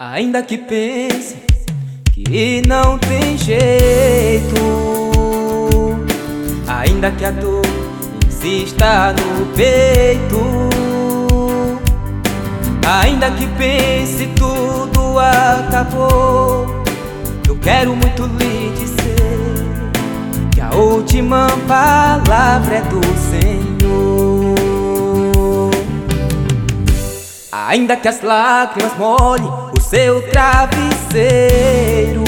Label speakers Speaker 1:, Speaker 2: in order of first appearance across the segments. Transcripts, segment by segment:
Speaker 1: Ainda que pense que não tem jeito, ainda que a dor insista no peito, ainda que pense tudo acabou, eu quero muito lhe dizer que a última palavra é do Senhor. Ainda que as lágrimas molhem o seu travesseiro,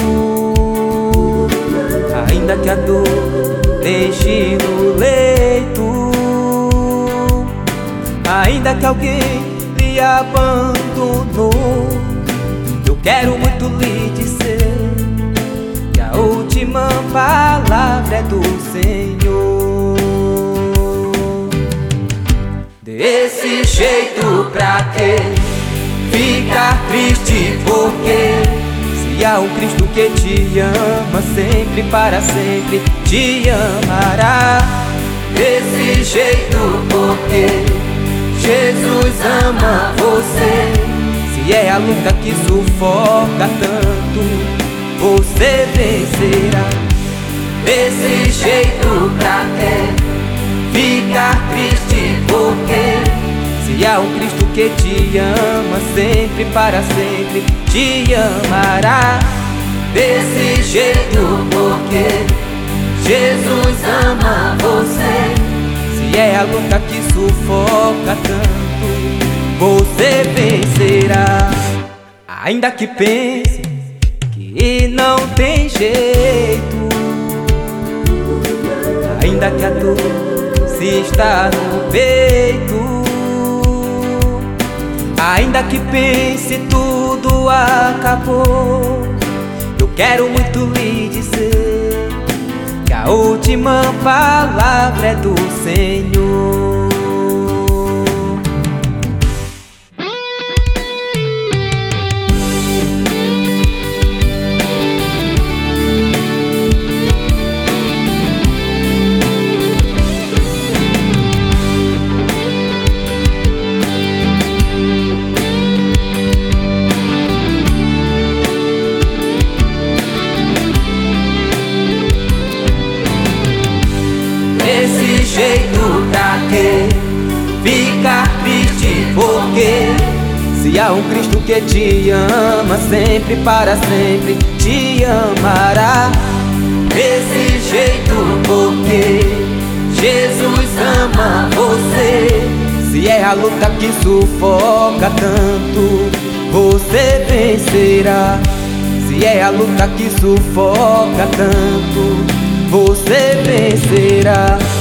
Speaker 1: ainda que a dor deixe no leito, ainda que alguém lhe abandonou, eu quero muito lhe dizer que a última palavra é do Senhor. Desse jeito pra quê ficar triste? Porque se há um Cristo que te ama sempre, para sempre te amará. Desse jeito porque Jesus ama você. Se é a luta que sufoca tanto, você vencerá. Desse jeito pra quê ficar triste? Porque se há um Cristo que te ama sempre, para sempre te amará. Desse jeito porque Jesus ama você. Se é a luta que sufoca tanto, você vencerá. Ainda que pense que não tem jeito, ainda que a dor se está no peito, ainda que pense tudo acabou, eu quero muito lhe dizer que a última palavra é do Senhor. Desse jeito pra quê ficar triste? Porque se há um Cristo que te ama sempre, para sempre te amará. Desse jeito porque Jesus ama você. Se é a luta que sufoca tanto, você vencerá. Se é a luta que sufoca tanto, você vencerá.